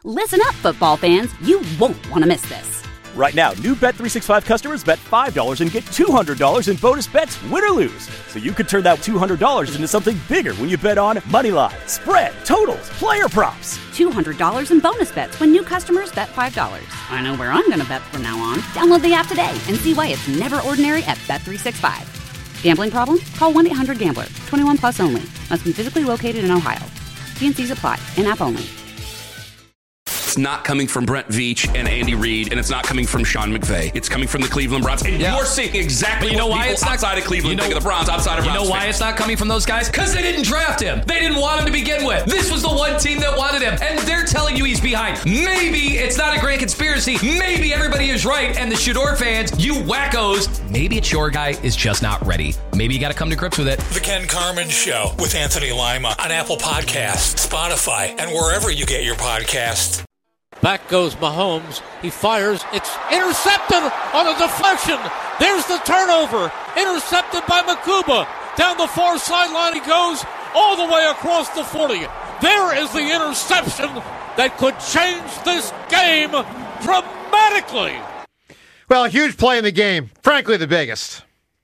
Listen up, football fans. You won't want to miss this. Right now, new Bet365 customers bet $5 and get $200 in bonus bets, win or lose. So you could turn that $200 into something bigger when you bet on money line, spread, totals, player props. $200 in bonus bets when new customers bet $5. I know where I'm going to bet from now on. Download the app today and see why it's never ordinary at Bet365. Gambling problem? Call 1-800-GAMBLER. 21 plus only. Must be physically located in Ohio. T&Cs apply. In-app only. It's not coming from Brent Veach and Andy Reid, and it's not coming from Sean McVay. It's coming from the Cleveland Browns. And you're seeing exactly what people outside of Cleveland think of the Browns, outside of Browns. You know why it's not coming from those guys? Because they didn't draft him. They didn't want him to begin with. This was the one team that wanted him, and they're telling you he's behind. Maybe it's not a grand conspiracy. Maybe everybody is right, and the Shador fans, you wackos, maybe it's your guy is just not ready. Maybe you got to come to grips with it. The Ken Carman Show with Anthony Lima on Apple Podcasts, Spotify, and wherever you get your podcasts. Back goes Mahomes. He fires. It's intercepted on a deflection. There's the turnover. Intercepted by Makuba. Down the far sideline he goes all the way across the 40. There is the interception that could change this game dramatically. Well, a huge play in the game. Frankly, the biggest.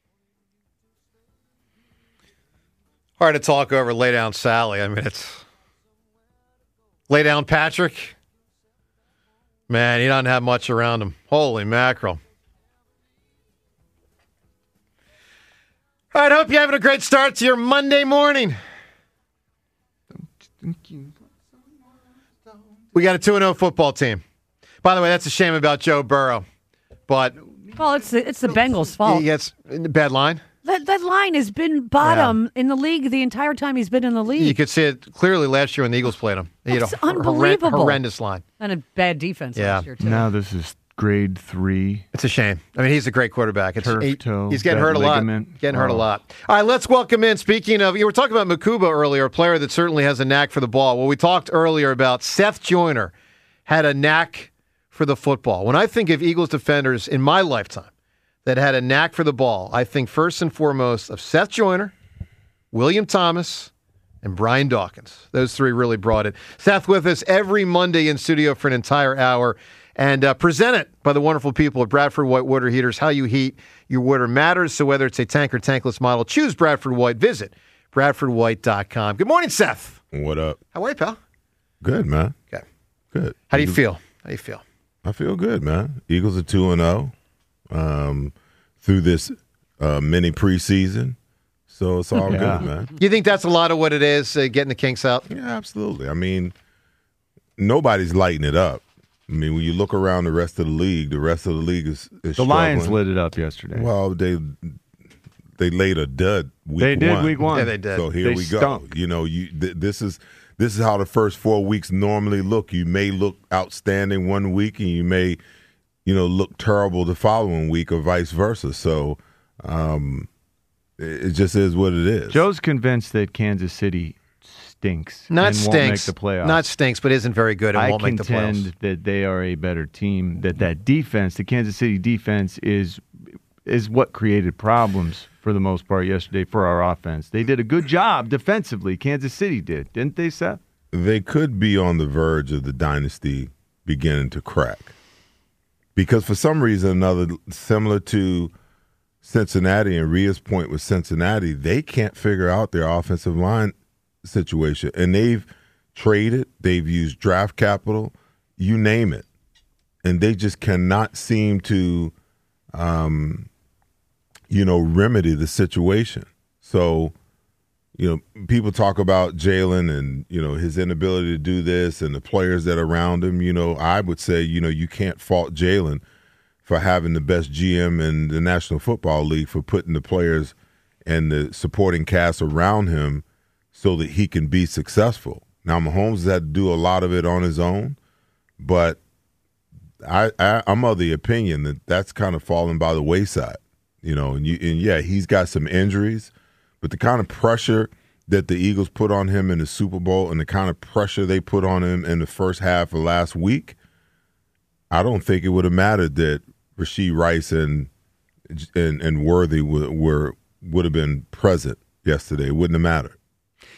Hard to talk over lay down Sally. I mean, it's lay down Patrick. Man, he doesn't have much around him. Holy mackerel. All right, hope you're having a great start to your Monday morning. We got a 2-0 football team. By the way, that's a shame about Joe Burrow. But well, it's the Bengals' fault. He gets a bad line. That line has been bottom in the league the entire time he's been in the league. You could see it clearly last year when the Eagles played him. He had a unbelievable. Horrendous line. And a bad defense last year, too. Now this is grade 3. It's a shame. I mean, he's a great quarterback. Turf toe, he's getting hurt a lot. Hurt a lot. All right, let's welcome in. Speaking of, you were talking about Makuba earlier, a player that certainly has a knack for the ball. Well, we talked earlier about Seth Joyner had a knack for the football. When I think of Eagles defenders in my lifetime that had a knack for the ball, I think first and foremost of Seth Joyner, William Thomas, and Brian Dawkins. Those three really brought it. Seth with us every Monday in studio for an entire hour and presented by the wonderful people at Bradford White Water Heaters. How you heat your water matters, so whether it's a tank or tankless model, choose Bradford White. Visit BradfordWhite.com. Good morning, Seth. What up? How are you, pal? Good, man. Okay. Good. How do you feel? I feel good, man. Eagles are 2-0 through this mini preseason. So it's all good, man. You think that's a lot of what it is, getting the kinks out? Yeah, absolutely. I mean, nobody's lighting it up. I mean, when you look around the rest of the league is the struggling. Lions lit it up yesterday. Well, they laid a dud week 1. They did week 1. Yeah, they did. So here we stunk. go. You know, this is how the first 4 weeks normally look. You may look outstanding one week, and you may, look terrible the following week, or vice versa. So it just is what it is. Joe's convinced that Kansas City stinks. Not stinks. Won't make the playoffs. Not stinks, but isn't very good and won't make the playoffs. I contend that they are a better team. That defense, the Kansas City defense, is what created problems for the most part yesterday for our offense. They did a good job defensively. Kansas City didn't they, Seth? They could be on the verge of the dynasty beginning to crack. Because for some reason or another, similar to Cincinnati and Rhea's point with Cincinnati, they can't figure out their offensive line situation. And they've traded, they've used draft capital, you name it. And they just cannot seem to, remedy the situation. So, people talk about Jalen and, his inability to do this and the players that are around him. I would say, you can't fault Jalen for having the best GM in the National Football League for putting the players and the supporting cast around him so that he can be successful. Now, Mahomes has had to do a lot of it on his own, but I'm of the opinion that that's kind of fallen by the wayside. He's got some injuries, but the kind of pressure that the Eagles put on him in the Super Bowl and the kind of pressure they put on him in the first half of last week, I don't think it would have mattered that Rashee Rice and Worthy would have been present yesterday. It wouldn't have mattered.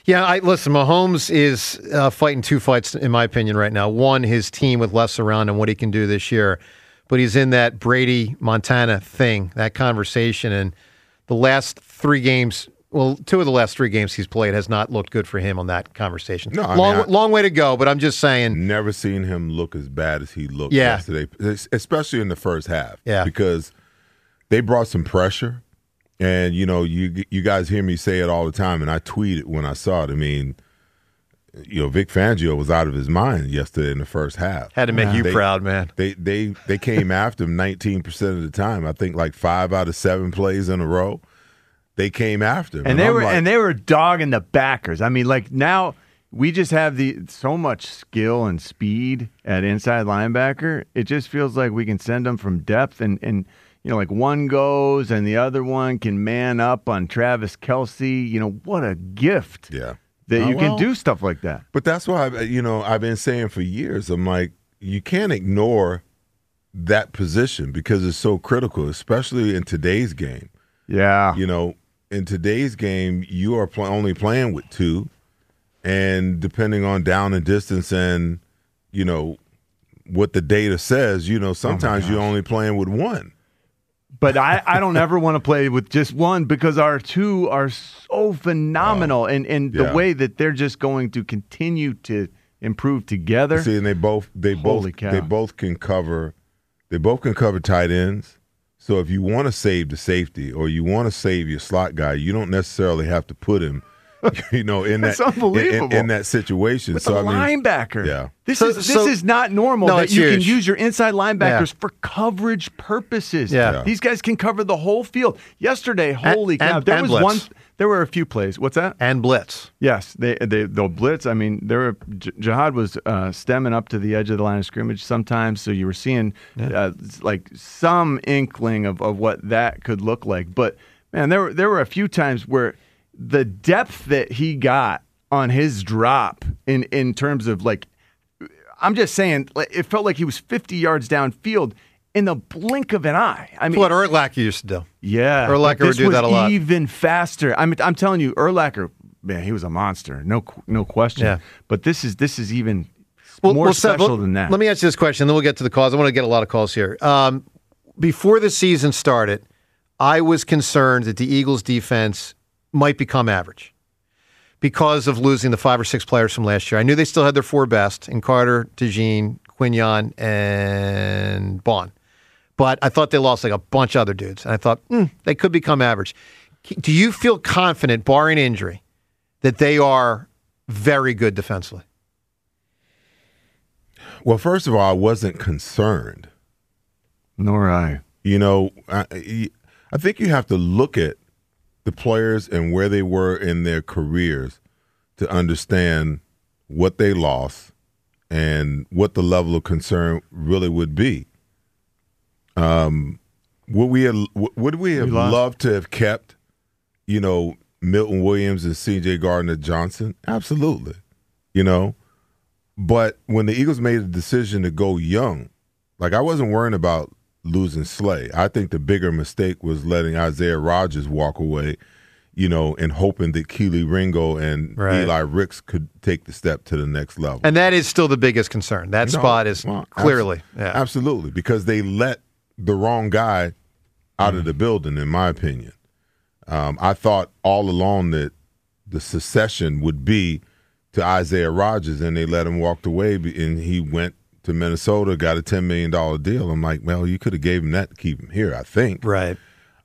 Yeah, listen, Mahomes is fighting two fights, in my opinion, right now. One, his team with less around and what he can do this year. But he's in that Brady-Montana thing, that conversation. And the last 3 games, well, 2 of the last 3 games he's played has not looked good for him on that conversation. No, long way to go, but I'm just saying. Never seen him look as bad as he looked yesterday, especially in the first half. Yeah. Because they brought some pressure. And, you guys hear me say it all the time, and I tweet it when I saw it. I mean, Vic Fangio was out of his mind yesterday in the first half. Had to make you proud, man. They came after him 19% of the time. I think like 5 out of 7 plays in a row. They came after him. And they were dogging the backers. I mean, like now we just have so much skill and speed at inside linebacker. It just feels like we can send them from depth and like one goes and the other one can man up on Travis Kelce. What a gift. Yeah. That you can do stuff like that. But that's why, I've been saying for years, I'm like, you can't ignore that position because it's so critical, especially in today's game. Yeah. In today's game, you are only playing with 2. And depending on down and distance and, what the data says, sometimes you're only playing with 1. But I don't ever want to play with just 1 because our 2 are so phenomenal, and the way that they're just going to continue to improve together. See, and they both can cover tight ends. So if you want to save the safety or you want to save your slot guy, you don't necessarily have to put him in that situation. With so the linebacker. Yeah. This is not normal that you can use your inside linebackers for coverage purposes. Yeah. These guys can cover the whole field. Yesterday, holy cow, there were a few plays. What's that? And blitz. Yes, they'll blitz. I mean, Jihad was stemming up to the edge of the line of scrimmage sometimes, so you were seeing like some inkling of what that could look like. But man, there were a few times where the depth that he got on his drop in terms of like, I'm just saying, it felt like he was 50 yards downfield in the blink of an eye. I mean, what Urlacher used to do. Yeah, Urlacher would do that a lot. Even faster. I'm telling you, Urlacher, man, he was a monster, no question. Yeah. But this is even more special than that. Let me ask you this question, then we'll get to the calls. I want to get a lot of calls here. Before the season started, I was concerned that the Eagles' defense might become average because of losing the 5 or 6 players from last year. I knew they still had their 4 best in Carter, DeJean, Quignon, and Bond. But I thought they lost like a bunch of other dudes. And I thought, they could become average. Do you feel confident, barring injury, that they are very good defensively? Well, first of all, I wasn't concerned. Nor I. I think you have to look at the players and where they were in their careers to understand what they lost and what the level of concern really would be. Would we have loved to have kept, Milton Williams and C.J. Gardner-Johnson? Absolutely. But when the Eagles made the decision to go young, like I wasn't worrying about losing Slay. I think the bigger mistake was letting Isaiah Rodgers walk away, and hoping that Keely Ringo and Eli Ricks could take the step to the next level. And that is still the biggest concern. That spot is clearly. Absolutely, because they let the wrong guy out of the building, in my opinion. I thought all along that the succession would be to Isaiah Rodgers, and they let him walk away, and he went to Minnesota, got a $10 million deal. I'm like, well, you could have gave him that to keep him here, I think. Right.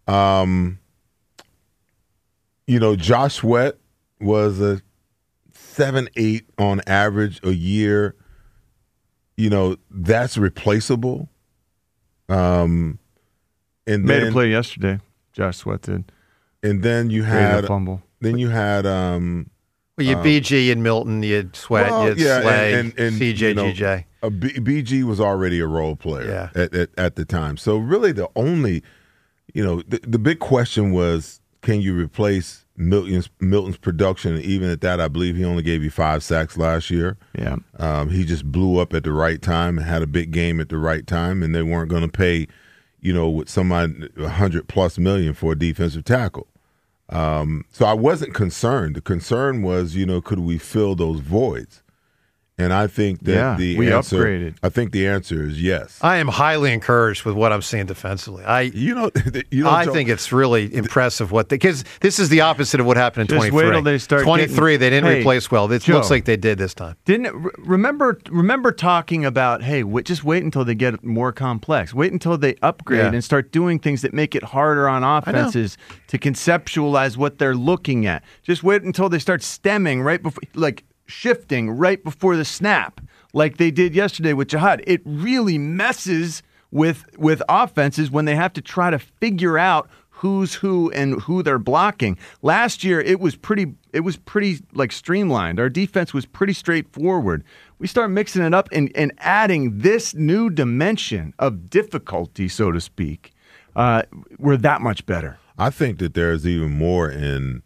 Josh Sweat was a 7-8 on average a year. That's replaceable. And made a play yesterday. Josh Sweat did. And then you had a fumble. Then you had you had BG and Milton, you had Sweat, you had Slay, and CJ, GJ. BG was already a role player at the time. So really the only, the big question was, can you replace Milton's production? And even at that, I believe he only gave you 5 sacks last year. Yeah. He just blew up at the right time and had a big game at the right time, and they weren't going to pay, with somebody $100+ million for a defensive tackle. So I wasn't concerned. The concern was, could we fill those voids? And I think that we upgraded. I think the answer is yes. I am highly encouraged with what I'm seeing defensively. I think it's really impressive because this is the opposite of what happened in 23. Wait till they start 23, they didn't replace well. It looks like they did this time. Remember talking about, just wait until they get more complex. Wait until they upgrade and start doing things that make it harder on offenses to conceptualize what they're looking at. Just wait until they start stemming right before, shifting right before the snap, like they did yesterday with Jihad. It really messes with offenses when they have to try to figure out who's who and who they're blocking. Last year, it was pretty streamlined. Our defense was pretty straightforward. We start mixing it up and adding this new dimension of difficulty, so to speak. We're that much better. I think that there's even more in.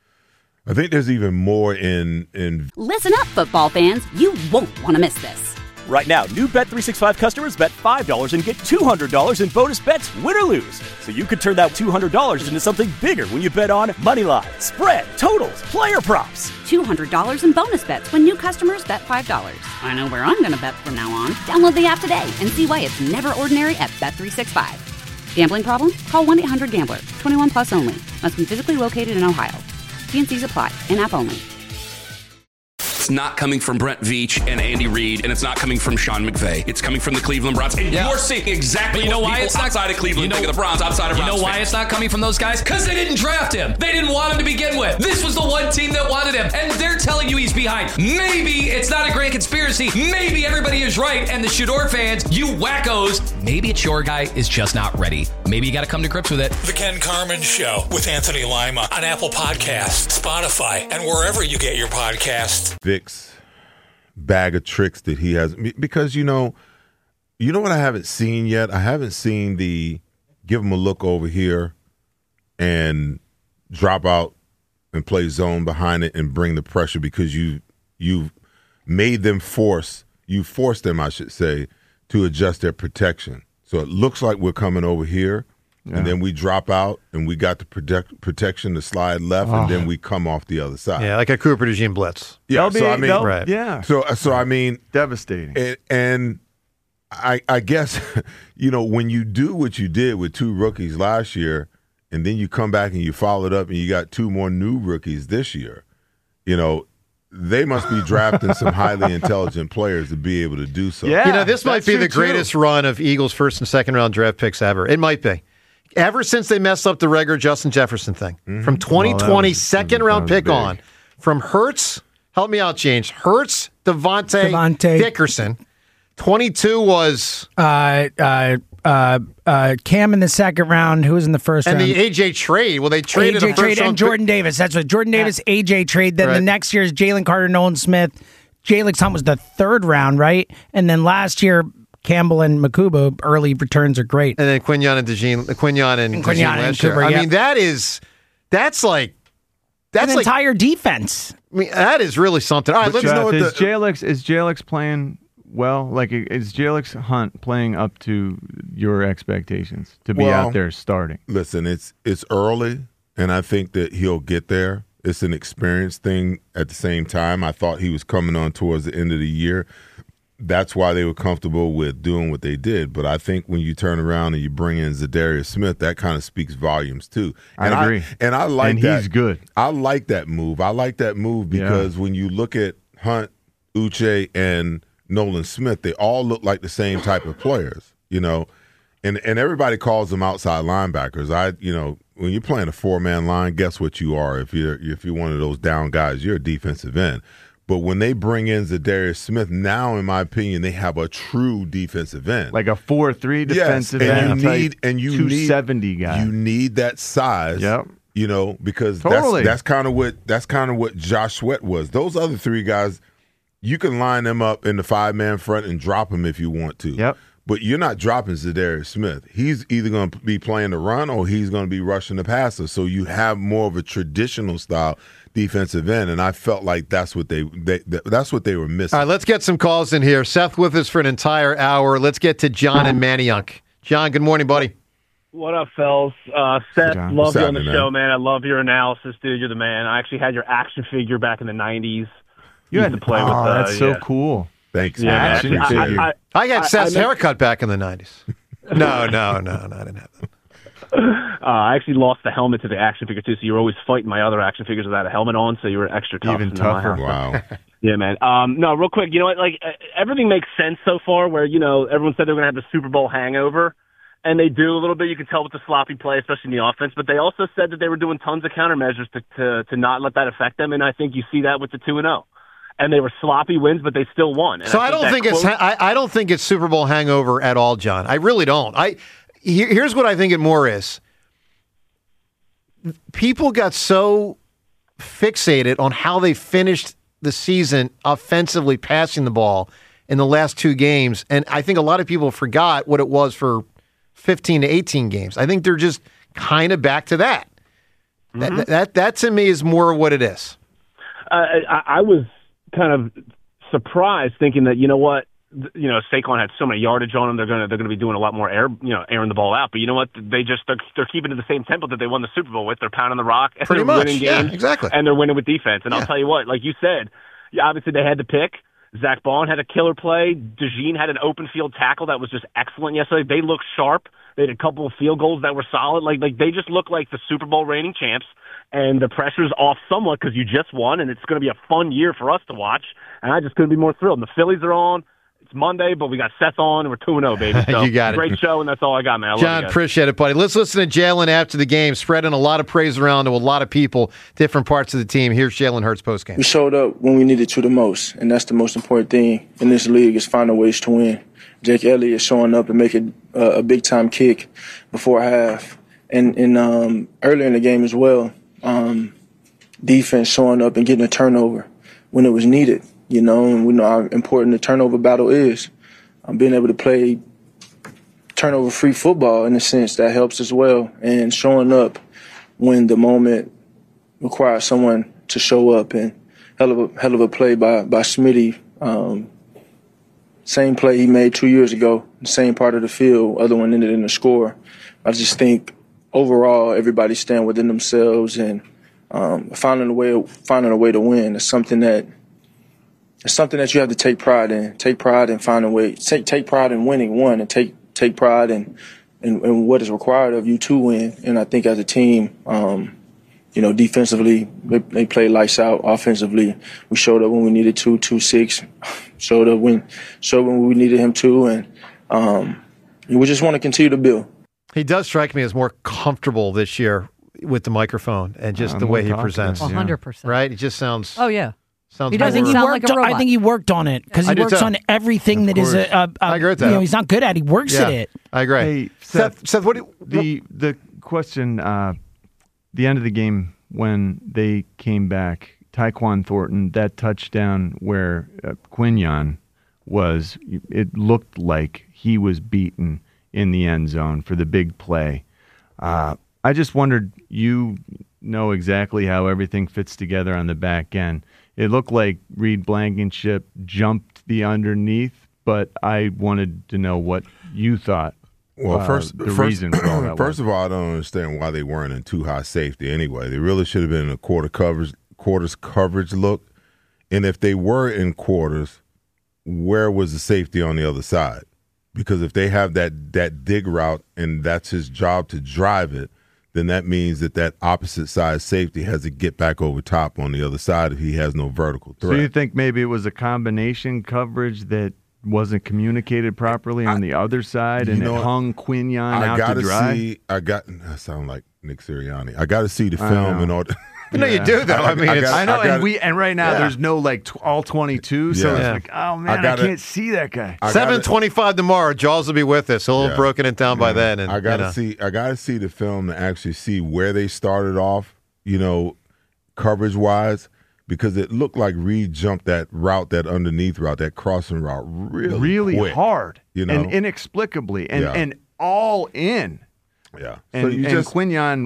Listen up, football fans. You won't want to miss this. Right now, new Bet365 customers bet $5 and get $200 in bonus bets, win or lose. So you could turn that $200 into something bigger when you bet on Moneyline, spread, totals, player props. $200 in bonus bets when new customers bet $5. I know where I'm going to bet from now on. Download the app today and see why it's never ordinary at Bet365. Gambling problem? Call 1-800-GAMBLER. 21 plus only. Must be physically located in Ohio. T&Cs apply. In-app only. It's not coming from Brent Veach and Andy Reid, and it's not coming from Sean McVay. It's coming from the Cleveland Browns. And you're seeing exactly what people outside of Cleveland think of the Browns, outside of Browns. You know why it's not coming from those guys? Because they didn't draft him. They didn't want him to begin with. This was the one team that wanted him, and they're telling you he's behind. Maybe it's not a grand conspiracy. Maybe everybody is right, and the Shador fans, you wackos, maybe it's your guy is just not ready. Maybe you got to come to grips with it. The Ken Carman Show with Anthony Lima on Apple Podcasts, Spotify, and wherever you get your podcasts. Vic's bag of tricks that he has, because you know what I haven't seen yet? I haven't seen the give him a look over here and drop out and play zone behind it and bring the pressure, because you've made them forced them, I should say, to adjust their protection. So it looks like we're coming over here, and then we drop out, and we got the protection to slide left, and then we come off the other side. Yeah, like a Cooper DeJean blitz. Yeah, right. Yeah. So I mean, devastating. And I guess, when you do what you did with two rookies last year, and then you come back and you follow it up, and you got two more new rookies this year, they must be drafting some highly intelligent players to be able to do so. Yeah, this might be the greatest run of Eagles' first and second round draft picks ever. It might be. Ever since they messed up the regular Justin Jefferson thing. Mm-hmm. From 2020, second-round pick on. From Hurts, help me out, James. Hurts, Devontae Dickerson. 22 was... Cam in the second round. Who was in the first round? And the A.J. trade. Well, they traded A.J. trade and Jordan Davis. That's what Jordan Davis, A.J. trade. Then the next year is Jalen Carter, Nolan Smith. Jalen Hunt was the third round, right? And then last year... Campbell and Makuba early returns are great, and then Quinyon and DeJean Cooper. I mean, that's an entire defense. I mean, that is really something. All right, let's know is Jalix playing well? Like, is Jalix Hunt playing up to your expectations to be out there starting? Listen, it's early, and I think that he'll get there. It's an experience thing at the same time. I thought he was coming on towards the end of the year. That's why they were comfortable with doing what they did. But I think when you turn around and you bring in Zadarius Smith, that kind of speaks volumes too. And I agree. I like that. He's good. I like that move. Because when you look at Hunt, Uche, and Nolan Smith, they all look like the same type of players, And everybody calls them outside linebackers. When you're playing a four-man line, guess what you are? If you're one of those down guys, you're a defensive end. But when they bring in Zadarius Smith, now, in my opinion, they have a true defensive end. Like a 4-3 defensive end. You 270 guy. You need that size. Yep. Because totally. that's kind of what Josh Sweat was. Those other three guys, you can line them up in the 5-man front and drop them if you want to. Yep. But you're not dropping Zadarius Smith. He's either going to be playing the run or he's going to be rushing the passer. So you have more of a traditional style defensive end, and I felt like that's what they were missing. All right, let's get some calls in here. Seth with us for an entire hour. Let's get to John and Manayunk. John, good morning, buddy. What up, fellas? Seth, love you on the show, man. I love your analysis, dude. You're the man. I actually had your action figure back in the 90s. You had to play with that's so cool. Thanks, man. Action figure. I got Seth's haircut back in the 90s. No, I didn't have that. I actually lost the helmet to the action figure, too, so you were always fighting my other action figures without a helmet on, so you were extra tough. Even tougher. Wow. Yeah, man. No, real quick, you know what? Like, everything makes sense so far where, everyone said they were going to have the Super Bowl hangover, and they do a little bit. You can tell with the sloppy play, especially in the offense, but they also said that they were doing tons of countermeasures to not let that affect them, and I think you see that with the 2-0. And they were sloppy wins, but they still won. And so I don't think it's Super Bowl hangover at all, John. I really don't. Here's what I think it more is. People got so fixated on how they finished the season offensively passing the ball in the last 2 games, and I think a lot of people forgot what it was for 15 to 18 games. I think they're just kind of back to that. Mm-hmm. That to me is more of what it is. I was kind of surprised thinking that, Saquon had so many yardage on him. They're going to be doing a lot more airing the ball out. But you know what? They're keeping to the same tempo that they won the Super Bowl with. They're pounding the rock. And Pretty they're much. winning games. Yeah, exactly. And they're winning with defense. And I'll tell you what, like you said, obviously they had to pick. Zach Bond had a killer play. DeJean had an open field tackle that was just excellent yesterday. They looked sharp. They had a couple of field goals that were solid. Like they just look like the Super Bowl reigning champs. And the pressure's off somewhat because you just won, and it's going to be a fun year for us to watch. And I just couldn't be more thrilled. And the Phillies are on. It's Monday, but we got Seth on, and we're 2-0, baby. So you got it. Great show, and that's all I got, man. I John, love you guys. appreciate it, buddy. Let's listen to Jalen after the game, spreading a lot of praise around to a lot of people, different parts of the team. Here's Jalen Hurts postgame. We showed up when we needed to the most, and that's the most important thing in this league is finding ways to win. Jake Elliott showing up and making a big-time kick before half. And earlier in the game as well, defense showing up and getting a turnover when it was needed, and we know how important the turnover battle is. Being able to play turnover-free football in a sense that helps as well, and showing up when the moment requires someone to show up. And hell of a play by Smitty. Same play he made 2 years ago, the same part of the field, other one ended in a score. I just think overall everybody's staying within themselves and finding a way to win. It's something that you have to take pride in. Take pride in finding a way. Take pride in winning one, and take pride in what is required of you to win. And I think as a team, defensively they played lights out. Offensively, we showed up when we needed to. 2-6, showed up when we needed him to, and we just want to continue to build. He does strike me as more comfortable this year with the microphone and just the way he presents. 100%. Right? He just sounds. Oh yeah. Sounds he doesn't sound like a robot. I think he worked on it because he works on everything that is I agree with that. he's not good at. He works at it. I agree. Hey, Seth, what the question? The end of the game when they came back, Tyquan Thornton, that touchdown where Quinyon was, it looked like he was beaten in the end zone for the big play. I just wondered, you know exactly how everything fits together on the back end. It looked like Reed Blankenship jumped the underneath, but I wanted to know what you thought. Well, reason for all that first of all, I don't understand why they weren't in too high safety anyway. They really should have been in a quarters coverage look. And if they were in quarters, where was the safety on the other side? Because if they have that dig route and that's his job to drive it, then that means that opposite side safety has to get back over top on the other side if he has no vertical threat. So you think maybe it was a combination coverage that wasn't communicated properly on the other side, and it hung Quinyon out to dry? I sound like Nick Sirianni. I got to see the film in order. No, you do though. I know, and right now there's no all 22, so it's like, oh man, I can't see that guy. 7:25 tomorrow. Jaws will be with us. He'll have broken it down by then. And I gotta see the film to actually see where they started off, coverage wise, because it looked like Reed jumped that route, that underneath route, that crossing route, really quick, hard, and inexplicably, and all in. Yeah, and Quinyon,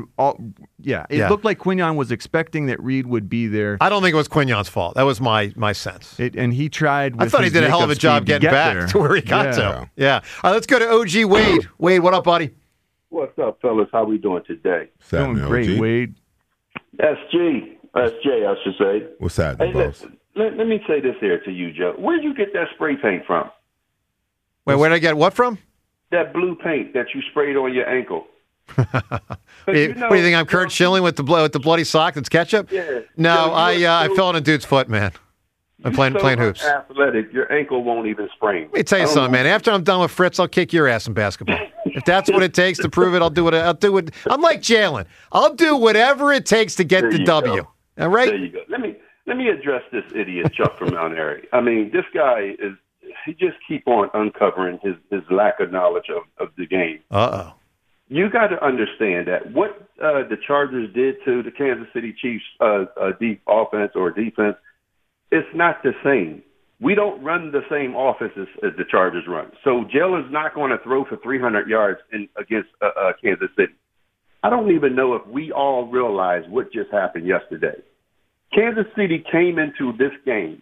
it looked like Quinyon was expecting that Reed would be there. I don't think it was Quinyon's fault. That was my sense. And he tried. I thought he did a hell of a job getting back to where he got to. Yeah. All right, let's go to OG Wade. Wade, what up, buddy? What's up, fellas? How we doing today? Doing great, Wade. SJ, I should say. What's happening, boss? Let me say this here to you, Joe. Where'd you get that spray paint from? Wait, where'd I get what from? That blue paint that you sprayed on your ankle. What do you think? I'm Kurt Schilling with the bloody sock that's ketchup? Yeah. No, I fell on a dude's foot, man. I'm playing hoops. Athletic, your ankle won't even sprain. Let me tell you something, man. After I'm done with Fritz, I'll kick your ass in basketball. If that's what it takes to prove it, I'll do it. I'm like Jalen. I'll do whatever it takes to get the W. Go. All right. There you go. Let me address this idiot Chuck from Mount Airy. I mean, this guy he just keep on uncovering his lack of knowledge of the game. Uh-oh. You got to understand that what the Chargers did to the Kansas City Chiefs deep offense or defense, it's not the same. We don't run the same offense as the Chargers run. So Jalen's not going to throw for 300 yards against Kansas City. I don't even know if we all realize what just happened yesterday. Kansas City came into this game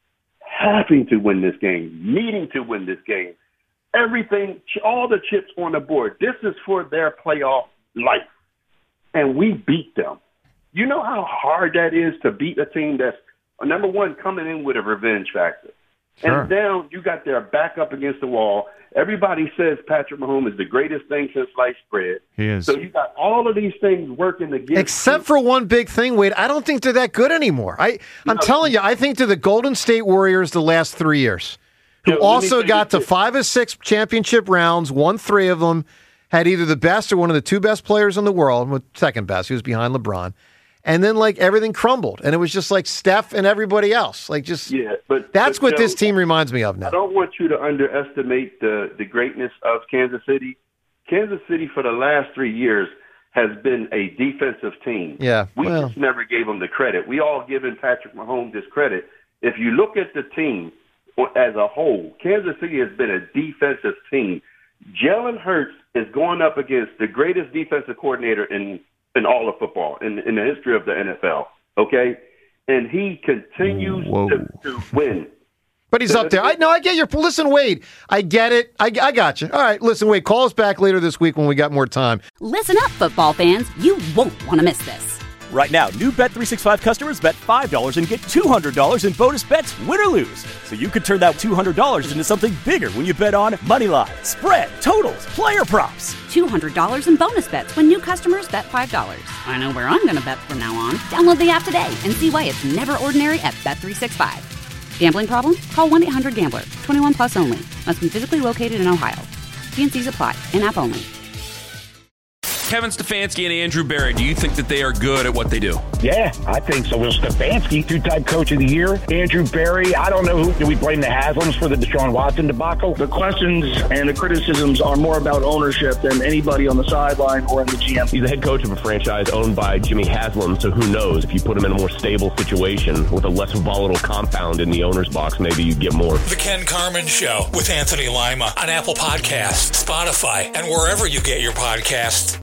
having to win this game, needing to win this game. Everything, all the chips on the board. This is for their playoff life. And we beat them. You know how hard that is to beat a team that's, number one, coming in with a revenge factor. Sure. And now you got their back up against the wall. Everybody says Patrick Mahomes is the greatest thing since sliced bread. He is. So you got all of these things working against Except for one big thing, Wade. I don't think they're that good anymore. I'm telling you, I think they're the Golden State Warriors the last 3 years, who also got to 5 or 6 championship rounds, won 3 of them, had either the best or one of the 2 best players in the world, with second best. He was behind LeBron. And then, everything crumbled. And it was just like Steph and everybody else. That's what this team reminds me of now. I don't want you to underestimate the greatness of Kansas City. Kansas City, for the last 3 years, has been a defensive team. Yeah. We just never gave them the credit. We all given Patrick Mahomes this credit. If you look at the team as a whole, Kansas City has been a defensive team. Jalen Hurts is going up against the greatest defensive coordinator in all of football, in the history of the NFL, okay? And he continues to win. But he's up there. I get your... Listen, Wade, I get it. I got you. All right, listen, Wade, call us back later this week when we got more time. Listen up, football fans. You won't want to miss this. Right now, new Bet365 customers bet $5 and get $200 in bonus bets, win or lose. So you could turn that $200 into something bigger when you bet on moneyline, spread, totals, player props. $200 in bonus bets when new customers bet $5. I know where I'm going to bet from now on. Download the app today and see why it's never ordinary at Bet365. Gambling problem? Call 1-800-GAMBLER. 21 plus only. Must be physically located in Ohio. T&Cs apply. In-app only. Kevin Stefanski and Andrew Berry, do you think that they are good at what they do? Yeah, I think so. Well, Stefanski, 2-time coach of the year. Andrew Berry, I don't know do we blame the Haslams for the Deshaun Watson debacle? The questions and the criticisms are more about ownership than anybody on the sideline or in the GM. He's the head coach of a franchise owned by Jimmy Haslam, so who knows? If you put him in a more stable situation with a less volatile compound in the owner's box, maybe you get more. The Ken Carman Show with Anthony Lima on Apple Podcasts, Spotify, and wherever you get your podcasts.